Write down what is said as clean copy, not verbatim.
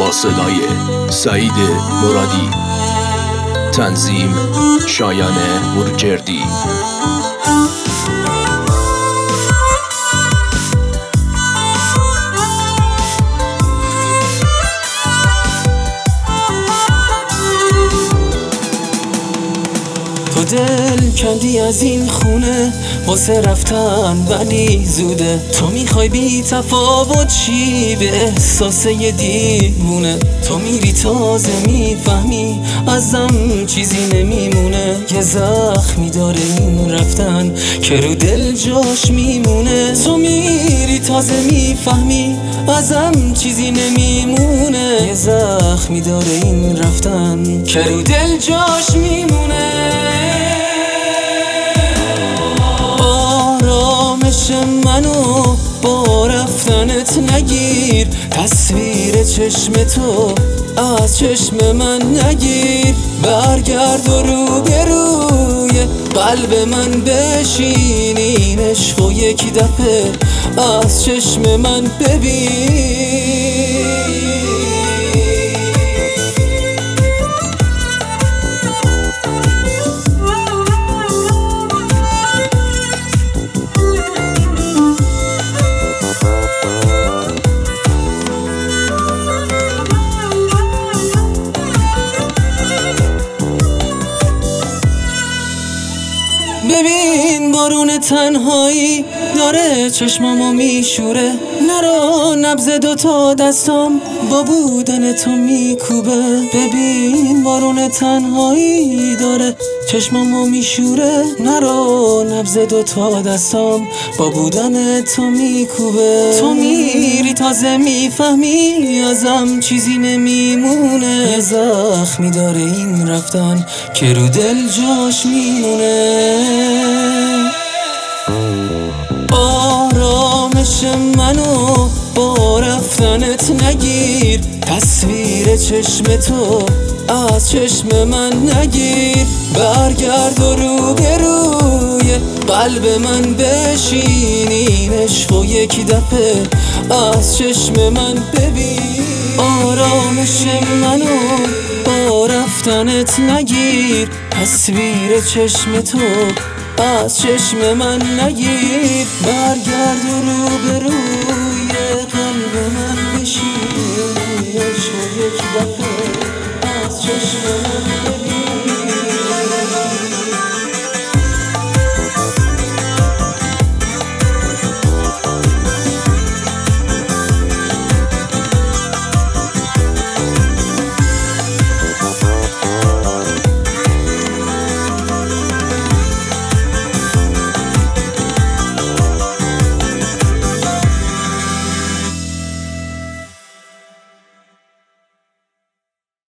با صدای سعید مرادی، تنظیم شایان برجردی. تو دل کندی از این خونه واسه رفتن ولی زوده. تو میخوای بی تفاوت چی به احساس یه دیوونه. تو میری تازه میفهمی ازم چیزی نمیمونه. یه زخمی داره این رفتن که رو دل جاش میمونه. تو میری تازه میفهمی ازم چیزی نمیمونه. یه زخمی داره این رفتن که رو دل جاش میمونه. منو با رفتنت نگیر، تصویر چشم تو از چشم من نگیر. برگرد و روبروی قلب من بشین، این عشقو یک دفعه از چشم من ببین. ببین بارون تنهایی داره چشمامو میشوره. نرو نبض دوتا دستام با بودن تو میکوبه. ببین بارون تنهایی داره چشمامو میشوره. نرو نبض دوتا دستام با بودن تو میکوبه. تو میری تازه میفهمی ازم چیزی نمیمونه. یه زخمی داره این رفتن که رو دل جاش میمونه. آرامش منو با رفتنت نگیر، تصویر چشم تو از چشم من نگیر. برگرد و روبروی قلب من بشین، این عشقو یک دفعه از چشم من ببین. آرامش منو با رفتنت نگیر، تصویر چشم تو از چشم من نگیر. برگرد و روبروی